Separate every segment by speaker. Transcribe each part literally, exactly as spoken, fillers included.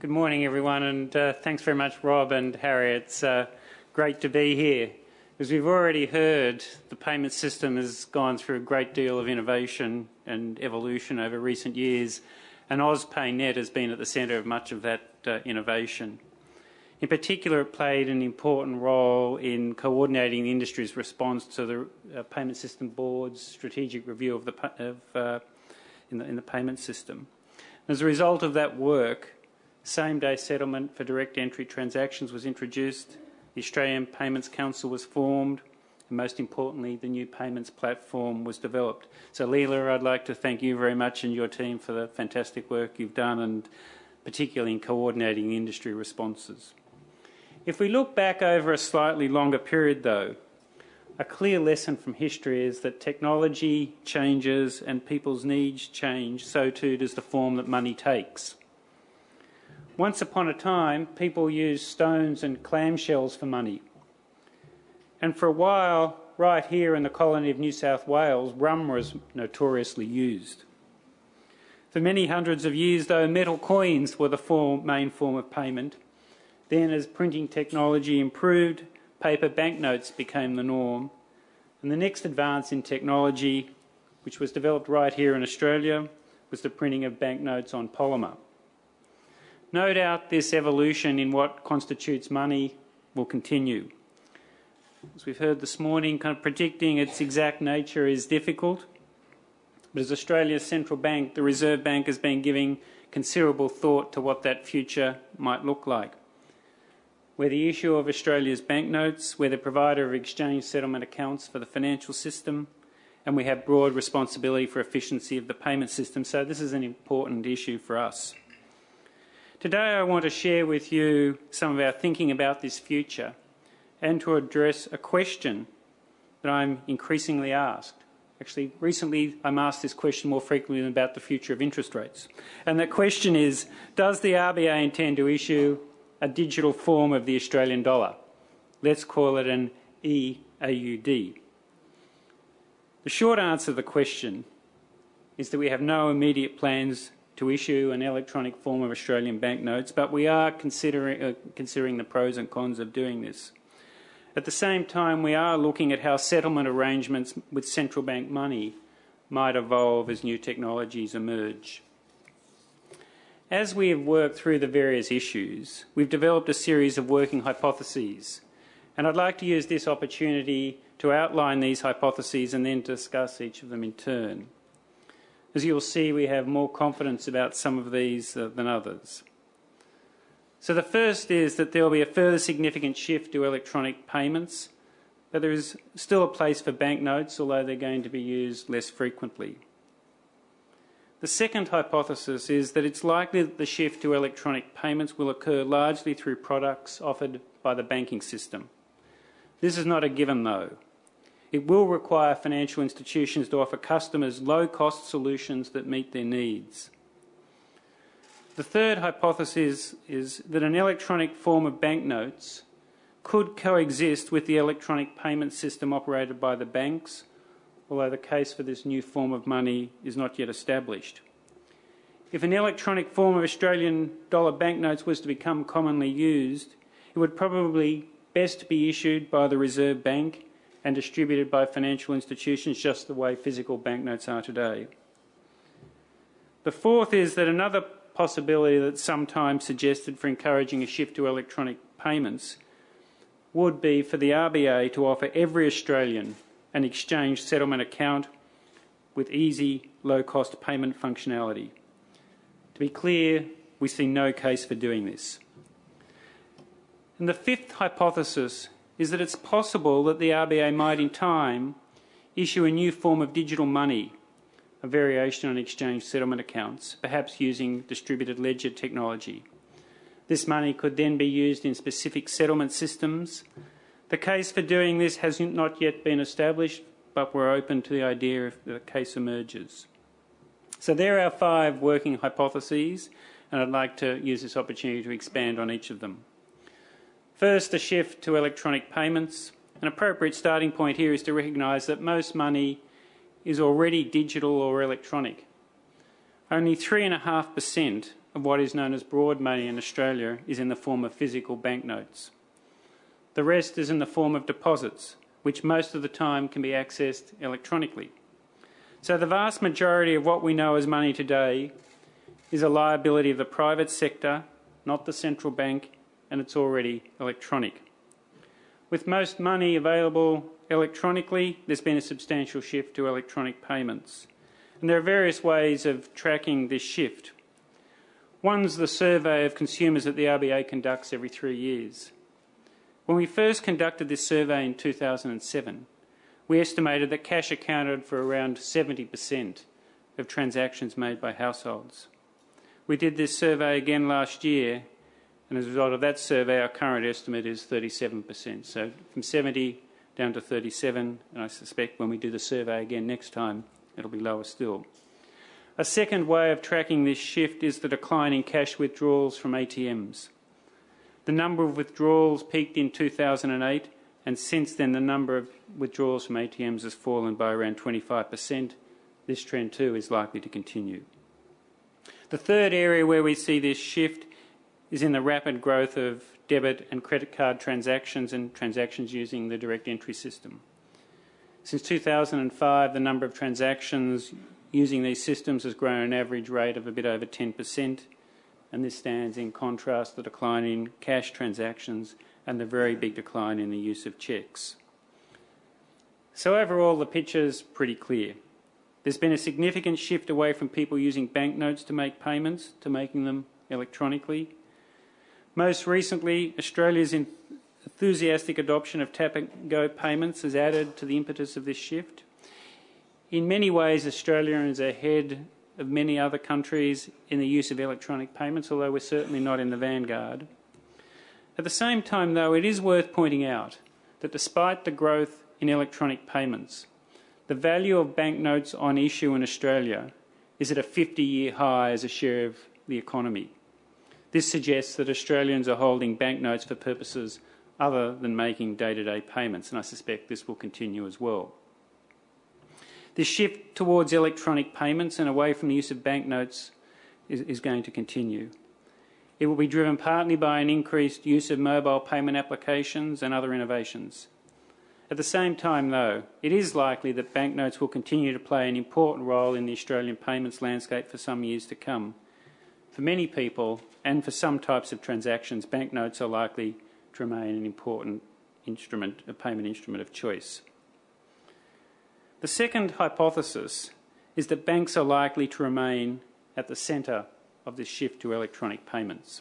Speaker 1: Good morning, everyone, and uh, thanks very much, Rob and Harry. It's uh, great to be here. As we've already heard, the payment system has gone through a great deal of innovation and evolution over recent years, and AusPayNet has been at the centre of much of that uh, innovation. In particular, it played an important role in coordinating the industry's response to the uh, Payment System Board's strategic review of the, of, uh, in the, in the payment system. As a result of that work, same-day settlement for direct entry transactions was introduced, the Australian Payments Council was formed, and most importantly, the new payments platform was developed. So, Leela, I'd like to thank you very much and your team for the fantastic work you've done, and particularly in coordinating industry responses. If we look back over a slightly longer period, though, a clear lesson from history is that technology changes and people's needs change, so too does the form that money takes. Once upon a time, people used stones and clamshells for money. And for a while, right here in the colony of New South Wales, rum was notoriously used. For many hundreds of years, though, metal coins were the form, main form of payment. Then, as printing technology improved, paper banknotes became the norm. And the next advance in technology, which was developed right here in Australia, was the printing of banknotes on polymer. No doubt this evolution in what constitutes money will continue. As we've heard this morning, kind of predicting its exact nature is difficult, but as Australia's central bank, the Reserve Bank has been giving considerable thought to what that future might look like. We're the issuer of Australia's banknotes, we're the provider of exchange settlement accounts for the financial system, and we have broad responsibility for efficiency of the payment system, so this is an important issue for us. Today I want to share with you some of our thinking about this future and to address a question that I'm increasingly asked. Actually, recently I'm asked this question more frequently than about the future of interest rates. And that question is, does the R B A intend to issue a digital form of the Australian dollar? Let's call it an E A U D. The short answer to the question is that we have no immediate plans to issue an electronic form of Australian banknotes, but we are considering, uh, considering the pros and cons of doing this. At the same time, we are looking at how settlement arrangements with central bank money might evolve as new technologies emerge. As we have worked through the various issues, we've developed a series of working hypotheses, and I'd like to use this opportunity to outline these hypotheses and then discuss each of them in turn. As you'll see, we have more confidence about some of these uh, than others. So the first is that there will be a further significant shift to electronic payments, but there is still a place for banknotes, although they're going to be used less frequently. The second hypothesis is that it's likely that the shift to electronic payments will occur largely through products offered by the banking system. This is not a given, though. It will require financial institutions to offer customers low-cost solutions that meet their needs. The third hypothesis is that an electronic form of banknotes could coexist with the electronic payment system operated by the banks, although the case for this new form of money is not yet established. If an electronic form of Australian dollar banknotes was to become commonly used, it would probably best be issued by the Reserve Bank and distributed by financial institutions just the way physical banknotes are today. The fourth is that another possibility that's sometimes suggested for encouraging a shift to electronic payments would be for the R B A to offer every Australian an exchange settlement account with easy, low-cost payment functionality. To be clear, we see no case for doing this. And the fifth hypothesis is that it's possible that the R B A might in time issue a new form of digital money, a variation on exchange settlement accounts, perhaps using distributed ledger technology. This money could then be used in specific settlement systems. The case for doing this has not yet been established, but we're open to the idea if the case emerges. So there are our five working hypotheses, and I'd like to use this opportunity to expand on each of them. First, a shift to electronic payments. An appropriate starting point here is to recognise that most money is already digital or electronic. Only three point five percent of what is known as broad money in Australia is in the form of physical banknotes. The rest is in the form of deposits, which most of the time can be accessed electronically. So the vast majority of what we know as money today is a liability of the private sector, not the central bank, and it's already electronic. With most money available electronically, there's been a substantial shift to electronic payments. And there are various ways of tracking this shift. One's the survey of consumers that the R B A conducts every three years. When we first conducted this survey in two thousand seven, we estimated that cash accounted for around seventy percent of transactions made by households. We did this survey again last year, and as a result of that survey, our current estimate is thirty-seven percent. So from seventy down to thirty-seven, and I suspect when we do the survey again next time, it'll be lower still. A second way of tracking this shift is the decline in cash withdrawals from A T Ms. The number of withdrawals peaked in two thousand eight, and since then the number of withdrawals from A T Ms has fallen by around twenty-five percent. This trend too is likely to continue. The third area where we see this shift is in the rapid growth of debit and credit card transactions and transactions using the direct entry system. Since two thousand five, the number of transactions using these systems has grown at an average rate of a bit over ten percent, and this stands in contrast to the decline in cash transactions and the very big decline in the use of cheques. So overall, the picture's pretty clear. There's been a significant shift away from people using banknotes to make payments to making them electronically. Most recently, Australia's enthusiastic adoption of tap-and-go payments has added to the impetus of this shift. In many ways, Australia is ahead of many other countries in the use of electronic payments, although we're certainly not in the vanguard. At the same time, though, it is worth pointing out that despite the growth in electronic payments, the value of banknotes on issue in Australia is at a fifty-year high as a share of the economy. This suggests that Australians are holding banknotes for purposes other than making day-to-day payments, and I suspect this will continue as well. This shift towards electronic payments and away from the use of banknotes is, is going to continue. It will be driven partly by an increased use of mobile payment applications and other innovations. At the same time, though, it is likely that banknotes will continue to play an important role in the Australian payments landscape for some years to come. For many people, and for some types of transactions, banknotes are likely to remain an important instrument, a payment instrument of choice. The second hypothesis is that banks are likely to remain at the centre of this shift to electronic payments.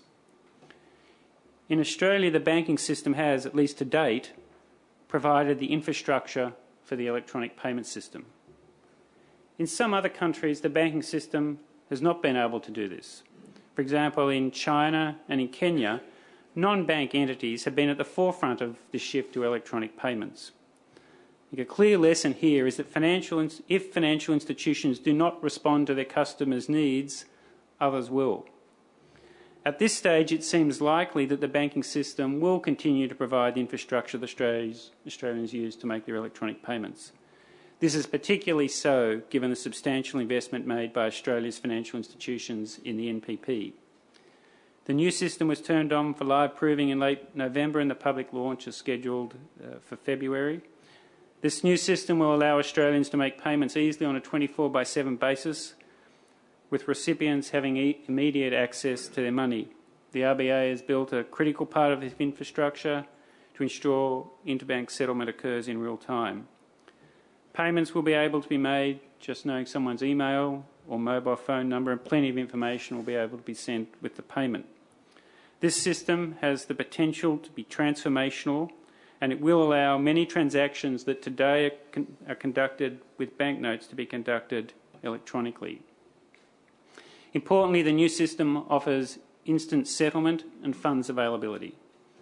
Speaker 1: In Australia, the banking system has, at least to date, provided the infrastructure for the electronic payment system. In some other countries, the banking system has not been able to do this. For example, in China and in Kenya, non-bank entities have been at the forefront of this shift to electronic payments. I think a clear lesson here is that financial, if financial institutions do not respond to their customers' needs, others will. At this stage, it seems likely that the banking system will continue to provide the infrastructure that Australians, Australians use to make their electronic payments. This is particularly so given the substantial investment made by Australia's financial institutions in the N P P. The new system was turned on for live proving in late November, and the public launch is scheduled uh, for February. This new system will allow Australians to make payments easily on a twenty-four by seven basis, with recipients having e immediate access to their money. The R B A has built a critical part of this infrastructure to ensure interbank settlement occurs in real time. Payments will be able to be made just knowing someone's email or mobile phone number, and plenty of information will be able to be sent with the payment. This system has the potential to be transformational, and it will allow many transactions that today are, con are conducted with banknotes to be conducted electronically. Importantly, the new system offers instant settlement and funds availability.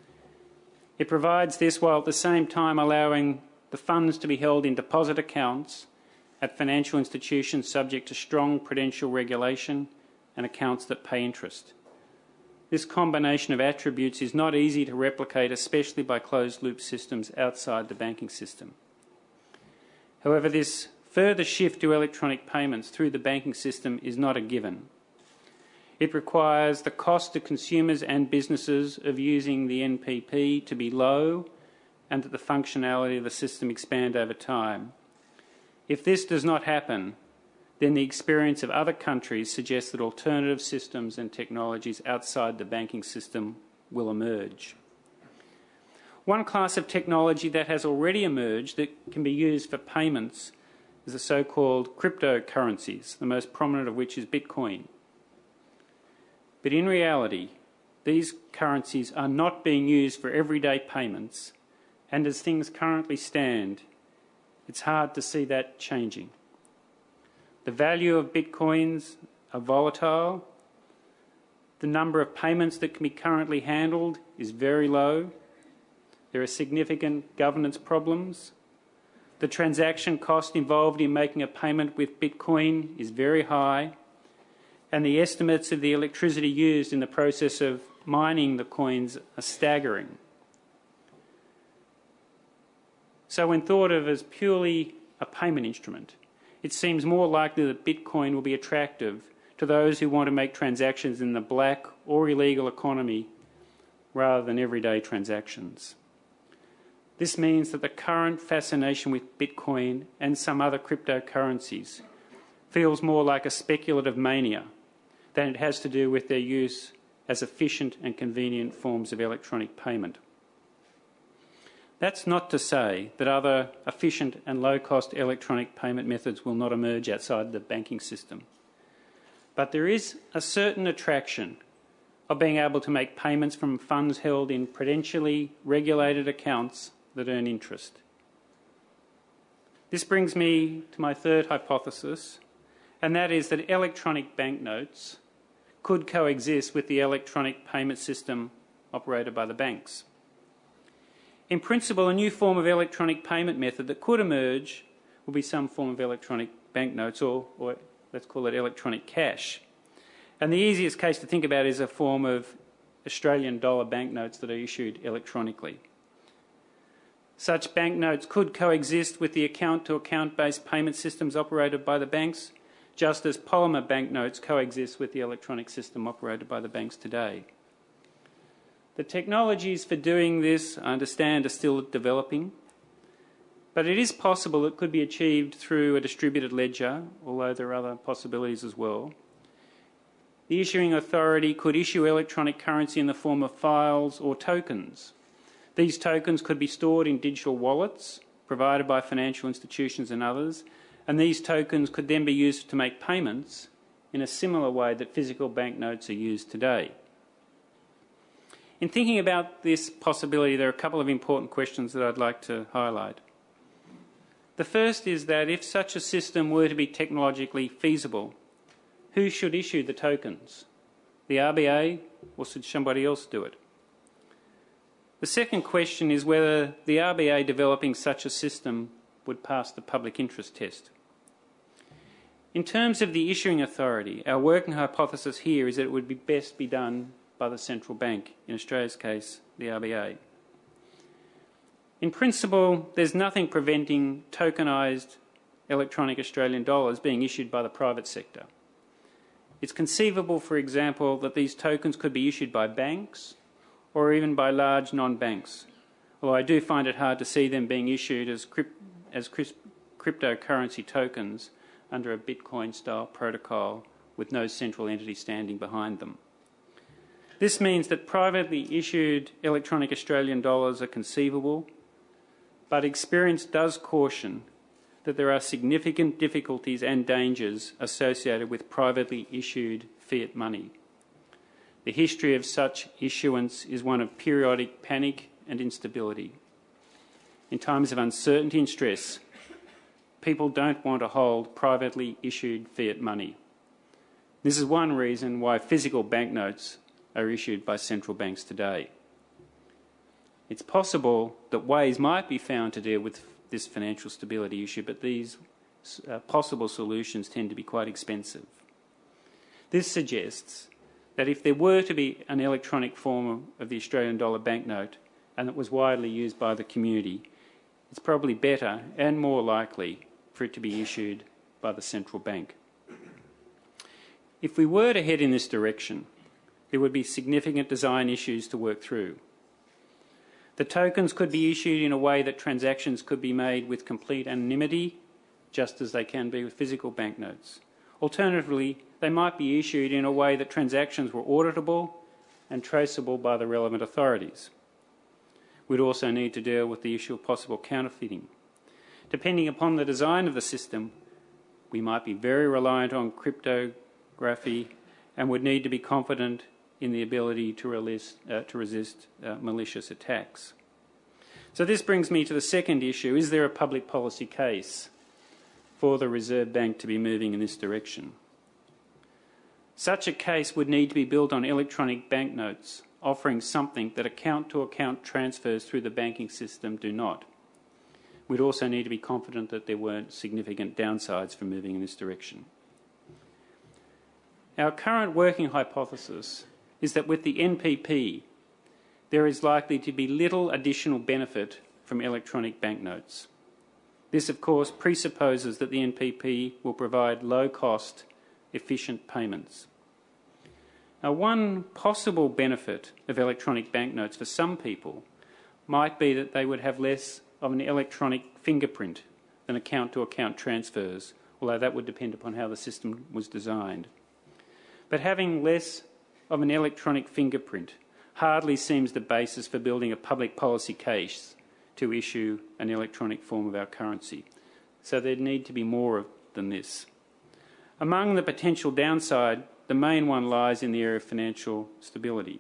Speaker 1: It provides this while at the same time allowing the funds to be held in deposit accounts at financial institutions subject to strong prudential regulation and accounts that pay interest. This combination of attributes is not easy to replicate, especially by closed-loop systems outside the banking system. However, this further shift to electronic payments through the banking system is not a given. It requires the cost to consumers and businesses of using the N P P to be low and that the functionality of the system expand over time. If this does not happen, then the experience of other countries suggests that alternative systems and technologies outside the banking system will emerge. One class of technology that has already emerged that can be used for payments is the so-called cryptocurrencies, the most prominent of which is Bitcoin. But in reality, these currencies are not being used for everyday payments, and as things currently stand, it's hard to see that changing. The value of Bitcoins are volatile. The number of payments that can be currently handled is very low. There are significant governance problems. The transaction cost involved in making a payment with Bitcoin is very high, and the estimates of the electricity used in the process of mining the coins are staggering. So when thought of as purely a payment instrument, it seems more likely that Bitcoin will be attractive to those who want to make transactions in the black or illegal economy rather than everyday transactions. This means that the current fascination with Bitcoin and some other cryptocurrencies feels more like a speculative mania than it has to do with their use as efficient and convenient forms of electronic payment. That's not to say that other efficient and low-cost electronic payment methods will not emerge outside the banking system. But there is a certain attraction of being able to make payments from funds held in prudentially regulated accounts that earn interest. This brings me to my third hypothesis, and that is that electronic banknotes could coexist with the electronic payment system operated by the banks. In principle, a new form of electronic payment method that could emerge will be some form of electronic banknotes, or, or let's call it electronic cash. And the easiest case to think about is a form of Australian dollar banknotes that are issued electronically. Such banknotes could coexist with the account-to-account based payment systems operated by the banks, just as polymer banknotes coexist with the electronic system operated by the banks today. The technologies for doing this, I understand, are still developing, but it is possible it could be achieved through a distributed ledger, although there are other possibilities as well. The issuing authority could issue electronic currency in the form of files or tokens. These tokens could be stored in digital wallets provided by financial institutions and others, and these tokens could then be used to make payments in a similar way that physical banknotes are used today. In thinking about this possibility, there are a couple of important questions that I'd like to highlight. The first is that if such a system were to be technologically feasible, who should issue the tokens? The R B A, or should somebody else do it? The second question is whether the R B A developing such a system would pass the public interest test. In terms of the issuing authority, our working hypothesis here is that it would be best be done by the central bank, in Australia's case, the R B A. In principle, there's nothing preventing tokenised electronic Australian dollars being issued by the private sector. It's conceivable, for example, that these tokens could be issued by banks or even by large non-banks, although I do find it hard to see them being issued as, crypt as cryptocurrency tokens under a Bitcoin-style protocol with no central entity standing behind them. This means that privately issued electronic Australian dollars are conceivable, but experience does caution that there are significant difficulties and dangers associated with privately issued fiat money. The history of such issuance is one of periodic panic and instability. In times of uncertainty and stress, people don't want to hold privately issued fiat money. This is one reason why physical banknotes are issued by central banks today. It's possible that ways might be found to deal with this financial stability issue, but these uh, possible solutions tend to be quite expensive. This suggests that if there were to be an electronic form of the Australian dollar banknote and it was widely used by the community, it's probably better and more likely for it to be issued by the central bank. If we were to head in this direction, there would be significant design issues to work through. The tokens could be issued in a way that transactions could be made with complete anonymity, just as they can be with physical banknotes. Alternatively, they might be issued in a way that transactions were auditable and traceable by the relevant authorities. We'd also need to deal with the issue of possible counterfeiting. Depending upon the design of the system, we might be very reliant on cryptography and would need to be confident in the ability to, release, uh, to resist uh, malicious attacks. So this brings me to the second issue. Is there a public policy case for the Reserve Bank to be moving in this direction? Such a case would need to be built on electronic banknotes, offering something that account-to-account transfers through the banking system do not. We'd also need to be confident that there weren't significant downsides for moving in this direction. Our current working hypothesis is that with the N P P, there is likely to be little additional benefit from electronic banknotes. This, of course, presupposes that the N P P will provide low-cost, efficient payments. Now, one possible benefit of electronic banknotes for some people might be that they would have less of an electronic fingerprint than account-to-account transfers, although that would depend upon how the system was designed. But having less of an electronic fingerprint hardly seems the basis for building a public policy case to issue an electronic form of our currency. So there'd need to be more than this. Among the potential downside, the main one lies in the area of financial stability.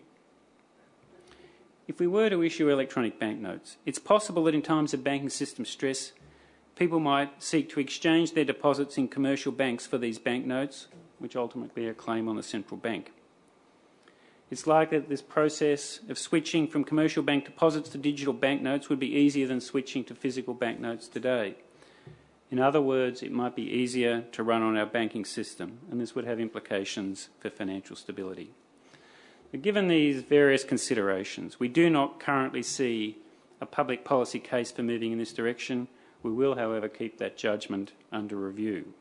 Speaker 1: If we were to issue electronic banknotes, it's possible that in times of banking system stress, people might seek to exchange their deposits in commercial banks for these banknotes, which ultimately are a claim on the central bank. It's likely that this process of switching from commercial bank deposits to digital banknotes would be easier than switching to physical banknotes today. In other words, it might be easier to run on our banking system, and this would have implications for financial stability. But given these various considerations, we do not currently see a public policy case for moving in this direction. We will, however, keep that judgment under review.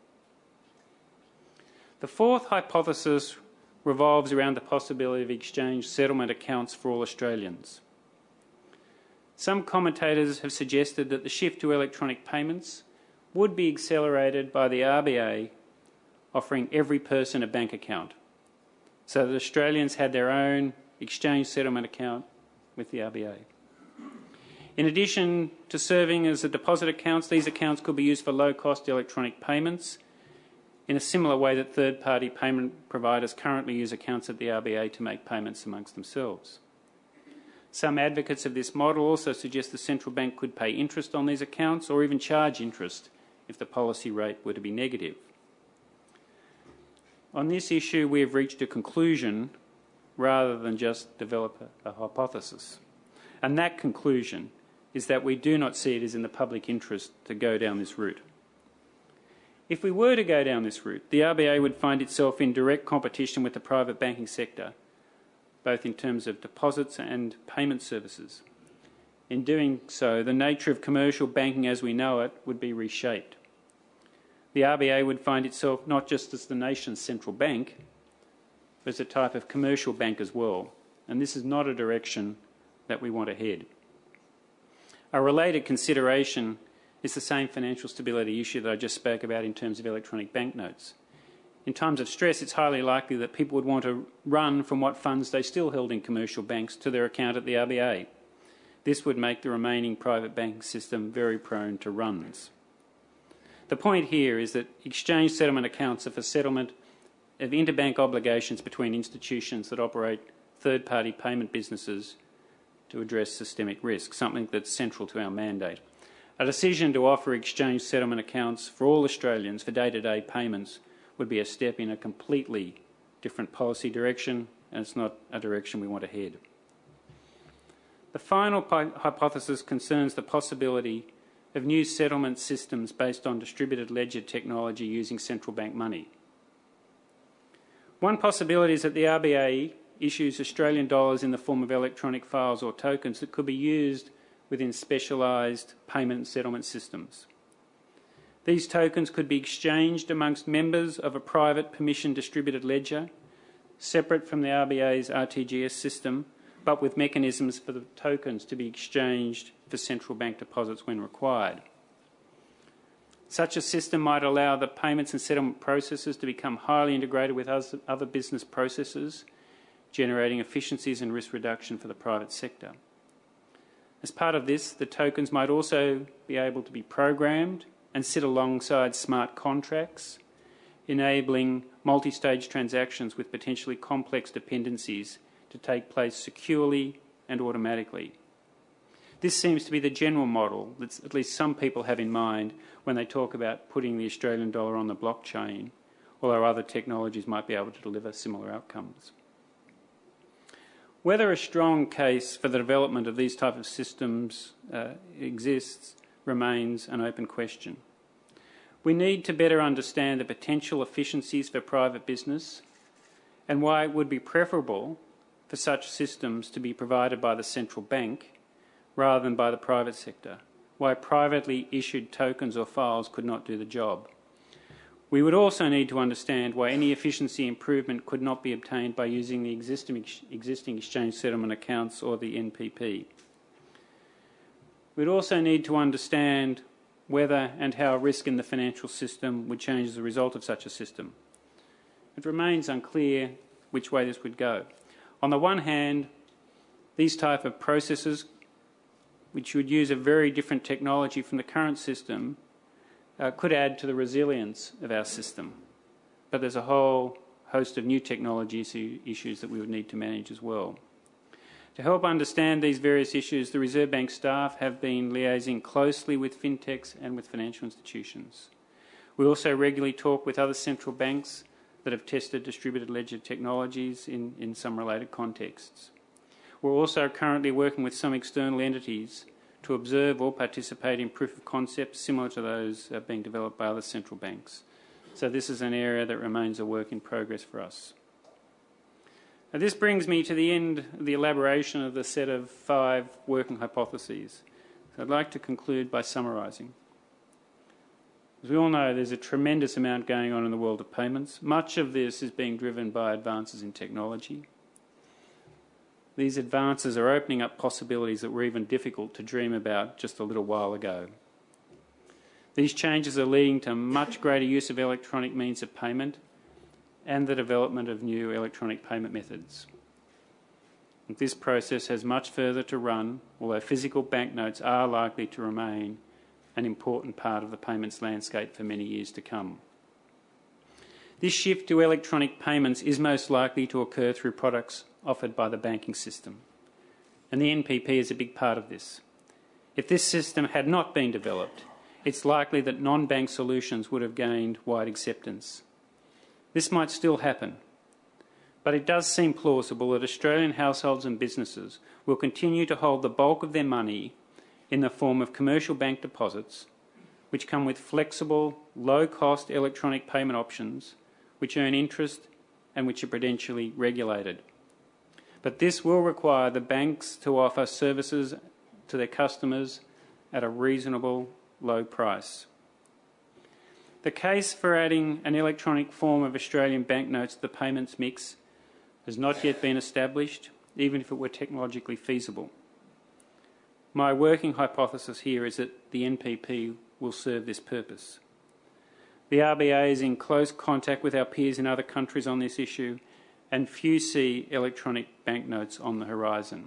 Speaker 1: The fourth hypothesis revolves around the possibility of exchange settlement accounts for all Australians. Some commentators have suggested that the shift to electronic payments would be accelerated by the R B A offering every person a bank account, so that Australians had their own exchange settlement account with the R B A. In addition to serving as the deposit accounts, these accounts could be used for low-cost electronic payments in a similar way that third-party payment providers currently use accounts at the R B A to make payments amongst themselves. Some advocates of this model also suggest the central bank could pay interest on these accounts or even charge interest if the policy rate were to be negative. On this issue, we have reached a conclusion rather than just develop a, a hypothesis. And that conclusion is that we do not see it as in the public interest to go down this route. If we were to go down this route, the R B A would find itself in direct competition with the private banking sector, both in terms of deposits and payment services. In doing so, the nature of commercial banking as we know it would be reshaped. The R B A would find itself not just as the nation's central bank, but as a type of commercial bank as well, and this is not a direction that we want to head. A related consideration is the same financial stability issue that I just spoke about in terms of electronic banknotes. In times of stress, it's highly likely that people would want to run from what funds they still held in commercial banks to their account at the R B A. This would make the remaining private banking system very prone to runs. The point here is that exchange settlement accounts are for settlement of interbank obligations between institutions that operate third-party payment businesses to address systemic risk, something that's central to our mandate. A decision to offer exchange settlement accounts for all Australians for day-to-day payments would be a step in a completely different policy direction, and it's not a direction we want to head. The final hypothesis concerns the possibility of new settlement systems based on distributed ledger technology using central bank money. One possibility is that the R B A issues Australian dollars in the form of electronic files or tokens that could be used within specialised payment and settlement systems. These tokens could be exchanged amongst members of a private permission distributed ledger, separate from the R B A's R T G S system, but with mechanisms for the tokens to be exchanged for central bank deposits when required. Such a system might allow the payments and settlement processes to become highly integrated with other business processes, generating efficiencies and risk reduction for the private sector. As part of this, the tokens might also be able to be programmed and sit alongside smart contracts, enabling multi-stage transactions with potentially complex dependencies to take place securely and automatically. This seems to be the general model that at least some people have in mind when they talk about putting the Australian dollar on the blockchain, although other technologies might be able to deliver similar outcomes. Whether a strong case for the development of these type of systems uh, exists remains an open question. We need to better understand the potential efficiencies for private business and why it would be preferable for such systems to be provided by the central bank rather than by the private sector, why privately issued tokens or files could not do the job. We would also need to understand why any efficiency improvement could not be obtained by using the existing, existing exchange settlement accounts or the N P P. We'd also need to understand whether and how risk in the financial system would change as a result of such a system. It remains unclear which way this would go. On the one hand, these type of processes, which would use a very different technology from the current system, uh, could add to the resilience of our system. But there's a whole host of new technology issues that we would need to manage as well. To help understand these various issues, the Reserve Bank staff have been liaising closely with fintechs and with financial institutions. We also regularly talk with other central banks that have tested distributed ledger technologies in, in some related contexts. We're also currently working with some external entities to observe or participate in proof of concepts similar to those uh, being developed by other central banks. So this is an area that remains a work in progress for us. Now, this brings me to the end of the elaboration of the set of five working hypotheses. So I'd like to conclude by summarising. As we all know, there's a tremendous amount going on in the world of payments. Much of this is being driven by advances in technology. These advances are opening up possibilities that were even difficult to dream about just a little while ago. These changes are leading to much greater use of electronic means of payment and the development of new electronic payment methods. And this process has much further to run, although physical banknotes are likely to remain an important part of the payments landscape for many years to come. This shift to electronic payments is most likely to occur through products offered by the banking system, and the N P P is a big part of this. If this system had not been developed, it's likely that non-bank solutions would have gained wide acceptance. This might still happen, but it does seem plausible that Australian households and businesses will continue to hold the bulk of their money in the form of commercial bank deposits, which come with flexible, low-cost electronic payment options, which earn interest and which are prudentially regulated. But this will require the banks to offer services to their customers at a reasonable low price. The case for adding an electronic form of Australian banknotes to the payments mix has not yet been established, even if it were technologically feasible. My working hypothesis here is that the N P P will serve this purpose. The R B A is in close contact with our peers in other countries on this issue, and few see electronic banknotes on the horizon.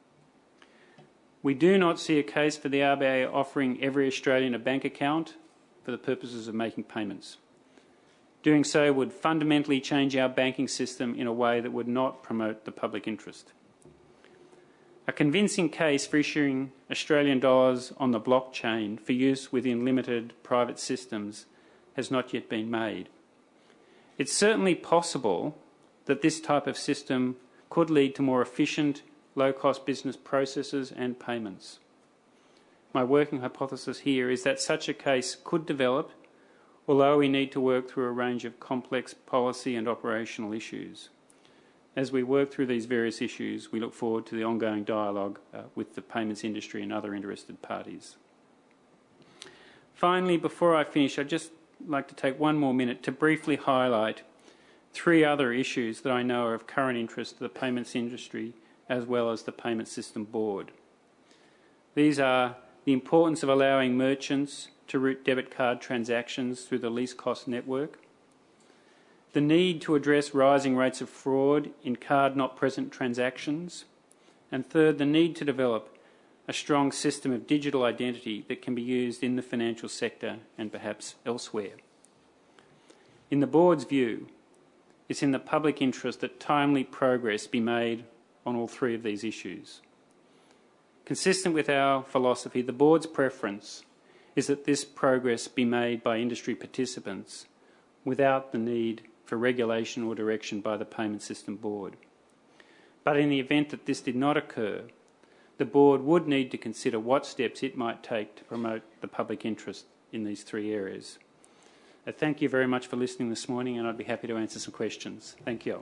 Speaker 1: We do not see a case for the R B A offering every Australian a bank account for the purposes of making payments. Doing so would fundamentally change our banking system in a way that would not promote the public interest. A convincing case for issuing Australian dollars on the blockchain for use within limited private systems has not yet been made. It's certainly possible that this type of system could lead to more efficient, low-cost business processes and payments. My working hypothesis here is that such a case could develop, although we need to work through a range of complex policy and operational issues. As we work through these various issues, we look forward to the ongoing dialogue uh, with the payments industry and other interested parties. Finally, before I finish, I'd just like to take one more minute to briefly highlight three other issues that I know are of current interest to the payments industry as well as the Payment System Board. These are the importance of allowing merchants to route debit card transactions through the least cost network, the need to address rising rates of fraud in card not present transactions, and third, the need to develop a strong system of digital identity that can be used in the financial sector and perhaps elsewhere. In the Board's view, it's in the public interest that timely progress be made on all three of these issues. Consistent with our philosophy, the Board's preference is that this progress be made by industry participants without the need for regulation or direction by the Payment System Board. But in the event that this did not occur, the Board would need to consider what steps it might take to promote the public interest in these three areas. Uh, thank you very much for listening this morning, and I'd be happy to answer some questions. Thank you.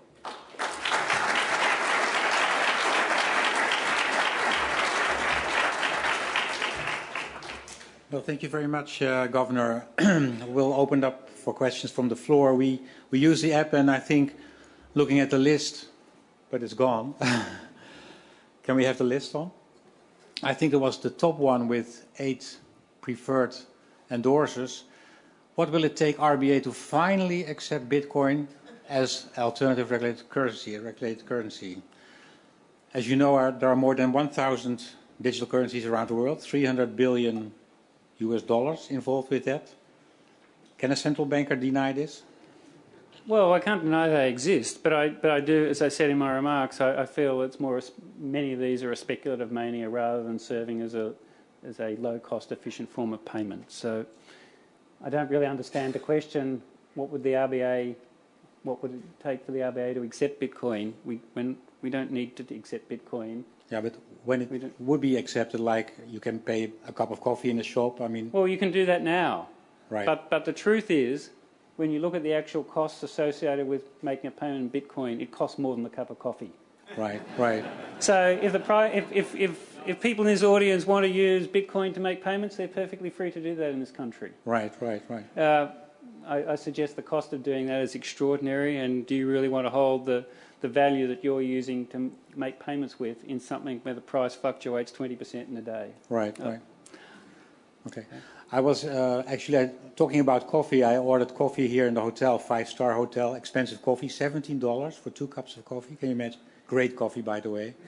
Speaker 2: Well, thank you very much, uh, Governor. We'll open up for questions from the floor. We, we use the app, and I think looking at the list, but it's gone. Can we have the list on? I think it was the top one with eight preferred endorsers. What will it take R B A to finally accept Bitcoin as alternative regulated currency, regulated currency? As you know, are, there are more than one thousand digital currencies around the world, three hundred billion U S dollars involved with that. Can a central banker deny this?
Speaker 1: Well, I can't deny they exist, but I, but I do, as I said in my remarks, I, I feel it's more, many of these are a speculative mania rather than serving as a, as a low-cost, efficient form of payment. So I don't really understand the question, what would the R B A, what would it take for the R B A to accept Bitcoin? We, when, we don't need to accept Bitcoin.
Speaker 2: Yeah, but when it would be accepted, like you can pay a cup of coffee in a shop, I mean...
Speaker 1: Well, you can do that now.
Speaker 2: Right.
Speaker 1: But, but the truth is, when you look at the actual costs associated with making a payment in Bitcoin, it costs more than a cup of coffee.
Speaker 2: Right, right.
Speaker 1: So if, the pri if, if, if, if people in this audience want to use Bitcoin to make payments, they're perfectly free to do that in this country.
Speaker 2: Right, right, right.
Speaker 1: Uh, I, I suggest the cost of doing that is extraordinary, and do you really want to hold the, the value that you're using to make payments with in something where the price fluctuates twenty percent in a day?
Speaker 2: Right,
Speaker 1: oh.
Speaker 2: right. Okay. I was uh, actually uh, talking about coffee. I ordered coffee here in the hotel, five-star hotel, expensive coffee, seventeen dollars for two cups of coffee. Can you imagine? Great coffee, by the way.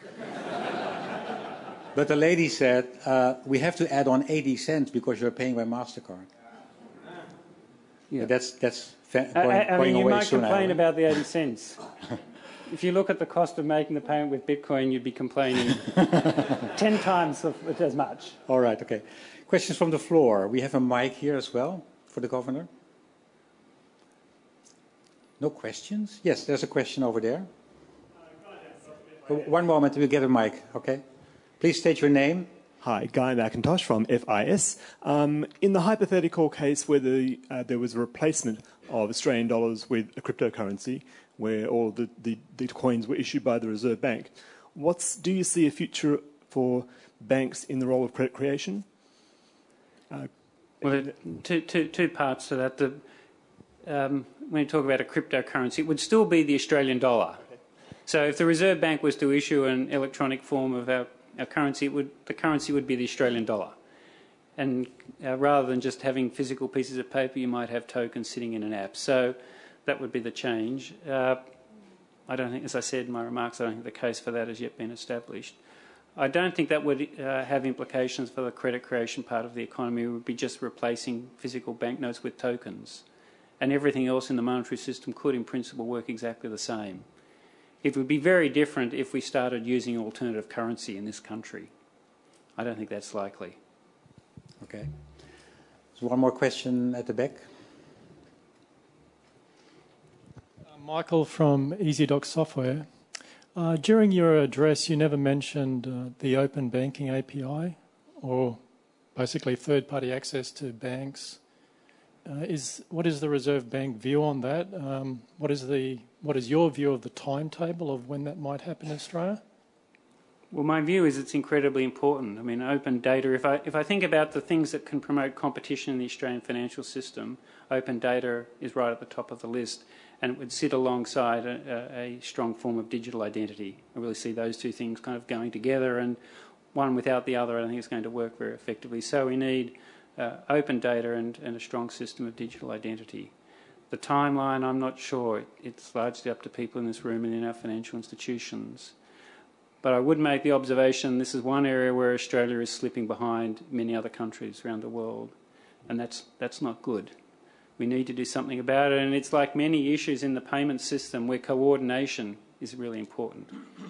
Speaker 2: But the lady said, uh, we have to add on eighty cents because you're paying by MasterCard. Yeah. But that's, that's going,
Speaker 1: I, I
Speaker 2: going
Speaker 1: mean, you
Speaker 2: away
Speaker 1: might
Speaker 2: soon.
Speaker 1: complain about the eighty cents. If you look at the cost of making the payment with Bitcoin, you'd be complaining ten times of, as much.
Speaker 2: All right, okay. Questions from the floor. We have a mic here as well for the Governor. No questions? Yes, there's a question over there. Uh, One moment, we'll get a mic, okay? Please state your name.
Speaker 3: Hi, Guy McIntosh from F I S. Um, in the hypothetical case where the, uh, there was a replacement of Australian dollars with a cryptocurrency, where all the, the, the coins were issued by the Reserve Bank, what's, do you see a future for banks in the role of credit creation? Uh,
Speaker 1: well, two, two, two parts to that. The, um, when you talk about a cryptocurrency, it would still be the Australian dollar. Okay. So if the Reserve Bank was to issue an electronic form of our, our currency, it would, the currency would be the Australian dollar. And uh, rather than just having physical pieces of paper, you might have tokens sitting in an app. So that would be the change. Uh, I don't think, as I said in my remarks, I don't think the case for that has yet been established. I don't think that would uh, have implications for the credit creation part of the economy. It would be just replacing physical banknotes with tokens. And everything else in the monetary system could, in principle, work exactly the same. It would be very different if we started using alternative currency in this country. I don't think that's likely.
Speaker 2: Okay. So one more question at the back.
Speaker 4: Uh, Michael from EasyDoc Software. Uh, during your address, you never mentioned uh, the open banking A P I, or basically third-party access to banks. Uh, is what is the Reserve Bank view on that? Um, what is the what is your view of the timetable of when that might happen in Australia?
Speaker 1: Well, my view is it's incredibly important. I mean, open data, if I, if I think about the things that can promote competition in the Australian financial system, open data is right at the top of the list, and it would sit alongside a, a strong form of digital identity. I really see those two things kind of going together, and one without the other I don't think is going to work very effectively. So we need uh, open data and, and a strong system of digital identity. The timeline, I'm not sure. It's largely up to people in this room and in our financial institutions. But I would make the observation this is one area where Australia is slipping behind many other countries around the world, and that's, that's not good. We need to do something about it, and it's like many issues in the payment system where coordination is really important.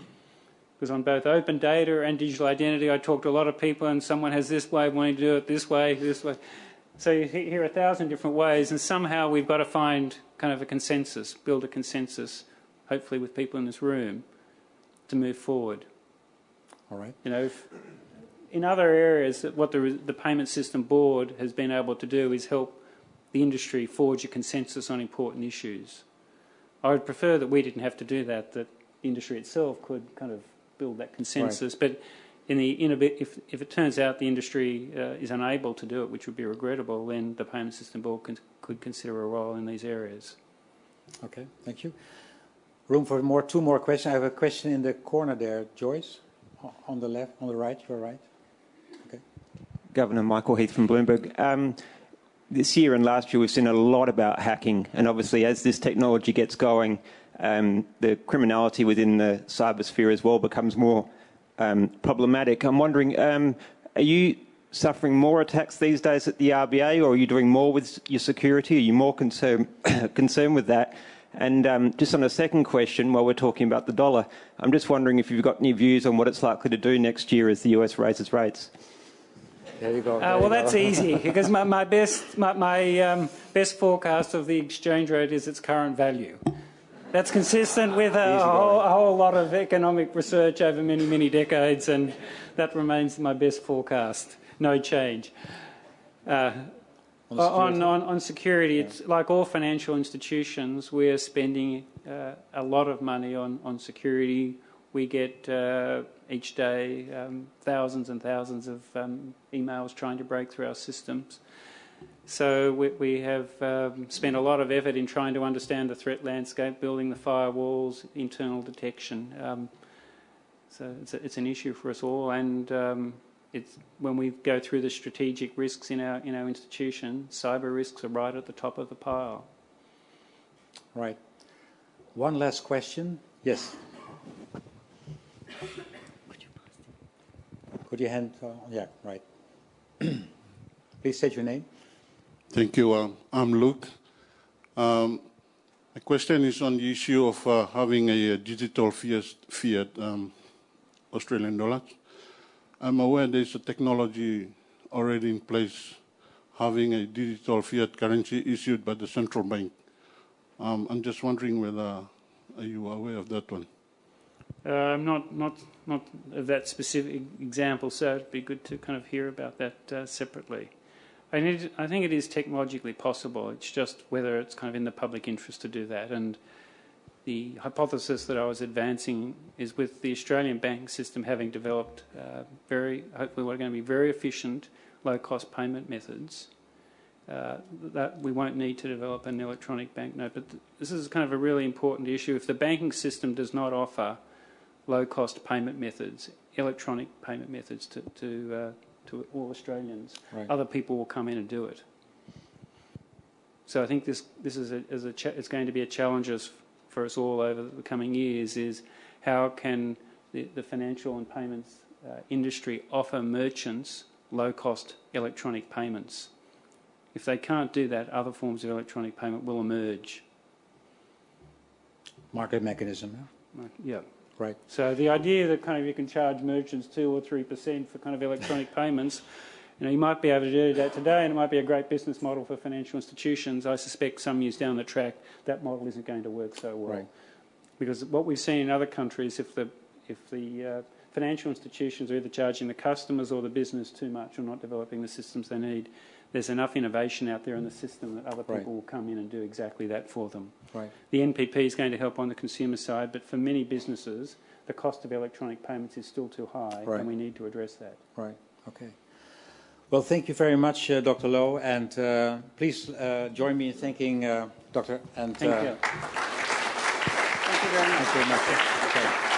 Speaker 1: Because on both open data and digital identity, I talk to a lot of people and someone has this way of wanting to do it this way, this way. So you hear a thousand different ways, and somehow we've got to find kind of a consensus, build a consensus, hopefully with people in this room, to move forward.
Speaker 2: All right.
Speaker 1: You know, if, in other areas, what the, the Payment System Board has been able to do is help the industry forge a consensus on important issues. I would prefer that we didn't have to do that, that the industry itself could kind of build that consensus. Right. But in the, in a bit, if, if it turns out the industry uh, is unable to do it, which would be regrettable, then the Payment System Board can, could consider a role in these areas.
Speaker 2: Okay, thank you. Room for more, two more questions. I have a question in the corner there, Joyce. On the left, on the right, you're right. Okay.
Speaker 5: Governor Michael Heath from Bloomberg. Um, this year and last year we've seen a lot about hacking, and obviously as this technology gets going, um, the criminality within the cybersphere as well becomes more um, problematic. I'm wondering, um, are you suffering more attacks these days at the R B A, or are you doing more with your security? Are you more concerned, concerned with that? And um, just on a second question, while we're talking about the dollar, I'm just wondering if you've got any views on what it's likely to do next year as the U S raises rates.
Speaker 2: There you go. There
Speaker 1: uh, well,
Speaker 2: you
Speaker 1: that's
Speaker 2: go.
Speaker 1: easy because my, my best my, my um, best forecast of the exchange rate is its current value. That's consistent with a, a, whole, a whole lot of economic research over many many decades, and that remains my best forecast. No change. Uh, On security, on, on, on security yeah. It's like all financial institutions, we're spending uh, a lot of money on, on security. We get uh, each day um, thousands and thousands of um, emails trying to break through our systems. So we, we have um, spent a lot of effort in trying to understand the threat landscape, building the firewalls, internal detection. Um, so it's, a, it's an issue for us all, and um, It's, when we go through the strategic risks in our in our institution, cyber risks are right at the top of the pile.
Speaker 2: Right. One last question. Yes. Could you hand? Uh, yeah. Right. Please state your name.
Speaker 6: Thank you. Um, I'm Luke. Um, my question is on the issue of uh, having a, a digital fiat, fiat um, Australian dollars. I'm aware there's a technology already in place having a digital fiat currency issued by the central bank. Um, I'm just wondering whether, are you aware of that one?
Speaker 1: Uh, I'm not, not, not of that specific example, so it'd be good to kind of hear about that uh, separately. I, need, I think it is technologically possible. It's just whether it's kind of in the public interest to do that. And the hypothesis that I was advancing is with the Australian banking system having developed uh, very, hopefully what are going to be very efficient, low-cost payment methods, uh, that we won't need to develop an electronic banknote. But th this is kind of a really important issue. If the banking system does not offer low-cost payment methods, electronic payment methods to, to, uh, to all Australians, right, other people will come in and do it. So I think this, this is, a, is a ch it's going to be a challenge for us all over the coming years, is how can the, the financial and payments uh, industry offer merchants low-cost electronic payments. If they can't do that, other forms of electronic payment will emerge.
Speaker 2: Market mechanism, yeah?
Speaker 1: Yeah.
Speaker 2: Right.
Speaker 1: So the idea that kind of you can charge merchants two or three percent for kind of electronic payments, you know, you might be able to do that today, and it might be a great business model for financial institutions. I suspect some years down the track, that model isn't going to work so well.
Speaker 2: Right.
Speaker 1: Because what we've seen in other countries, if the if the uh, financial institutions are either charging the customers or the business too much or not developing the systems they need, there's enough innovation out there in the system that other people right. will come in and do exactly that for them.
Speaker 2: Right.
Speaker 1: The N P P is going to help on the consumer side, but for many businesses, the cost of electronic payments is still too high,
Speaker 2: Right.
Speaker 1: and we need to address that.
Speaker 2: Right. Okay. Well, thank you very much, uh, Doctor Lowe, and uh, please uh, join me in thanking uh, Doctor and.
Speaker 1: Thank
Speaker 2: uh,
Speaker 1: you. Thank you very much.
Speaker 2: Thank you very much. Okay.